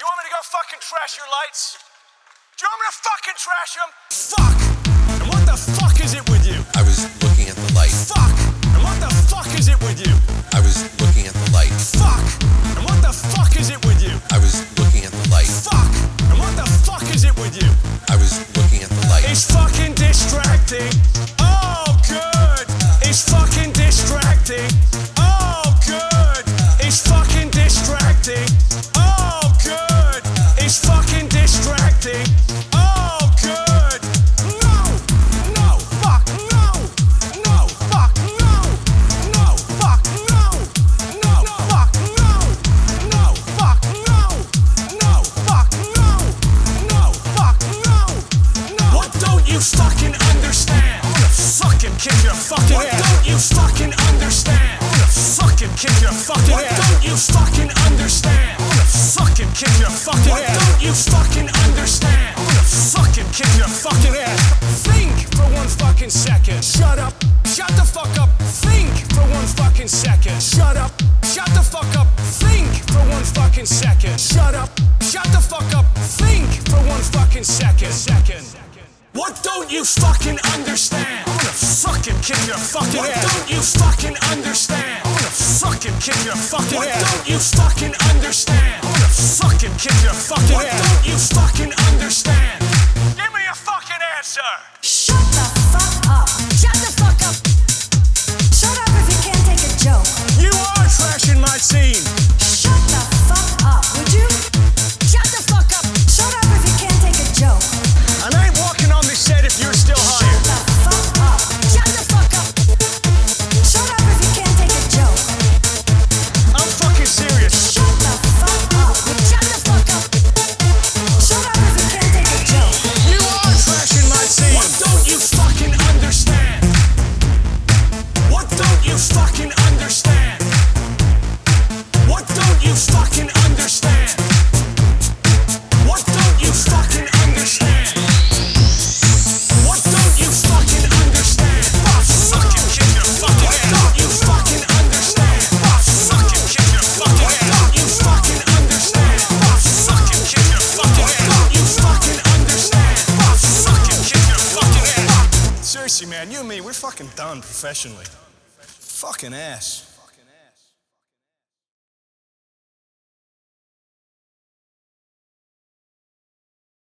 you want me to go fucking trash your lights? Do you want me to fucking trash them? Fuck! And what the fuck is it with you? I was looking at the light. Fuck! And what the fuck is it with you? I was looking at the light. Fuck! And what the fuck is it with you? I was looking at the light. Fuck! And what the fuck is it with you? I was looking at the light. It's fucking distracting. Oh, good. It's fucking distracting. Oh, good. It's fucking distracting. Oh, good. It's fucking distracting. Oh, good. No, no, fuck, no. No, fuck, no. No, fuck, no. No, fuck, no. No, fuck, no. No, fuck, no. No, fuck, no. No. What don't you fucking understand? I'm gonna fucking kick your fucking ass. What don't you fucking understand? I'm gonna fucking kick your fucking ass. What don't you fucking understand? I'm gonna fucking kick your fucking ass. What don't you fucking understand? I'm gonna fucking kick your fucking ass. Think for 1 fucking second. Shut up. Shut the fuck up. Think for 1 fucking second. Shut up. Shut the fuck up. Think for 1 fucking second. Shut up. Shut the fuck up. Think for 1 fucking second. What don't you fucking understand? I'm gonna fucking kick your fucking ass. What don't you fucking understand? I'm gonna fucking kick your fucking ass. What don't you fucking understand? I'm gonna fucking kick your fucking ass. What don't you fucking understand? Give me a fucking answer. Shut the fuck up. Shut the fuck up. Shut up if you can't take a joke. You are trashing my scene. Shut the fuck up, would you? Shut the fuck up. Shut up if you can't take a joke. And I ain't walking on this set if you're still Shut hired. the fuck up. Shut the fuck up. Shut up if you can't take a joke. I'm fucking serious. Shut the fuck up. Shut the fuck up. Shut up if you can't take a joke. You are trashing my scene. What don't you fucking understand? What don't you fucking understand? What don't you fucking understand? What don't you fucking understand? What don't you fucking understand? Fucking kick your fucking ass. Don't you fucking understand? Fucking kick your fucking ass. Don't you fucking understand? Fucking kick your fucking ass. Don't you fucking understand? Fucking kick your fucking ass. Seriously, man, you and me, we're fucking done professionally. Fucking ass.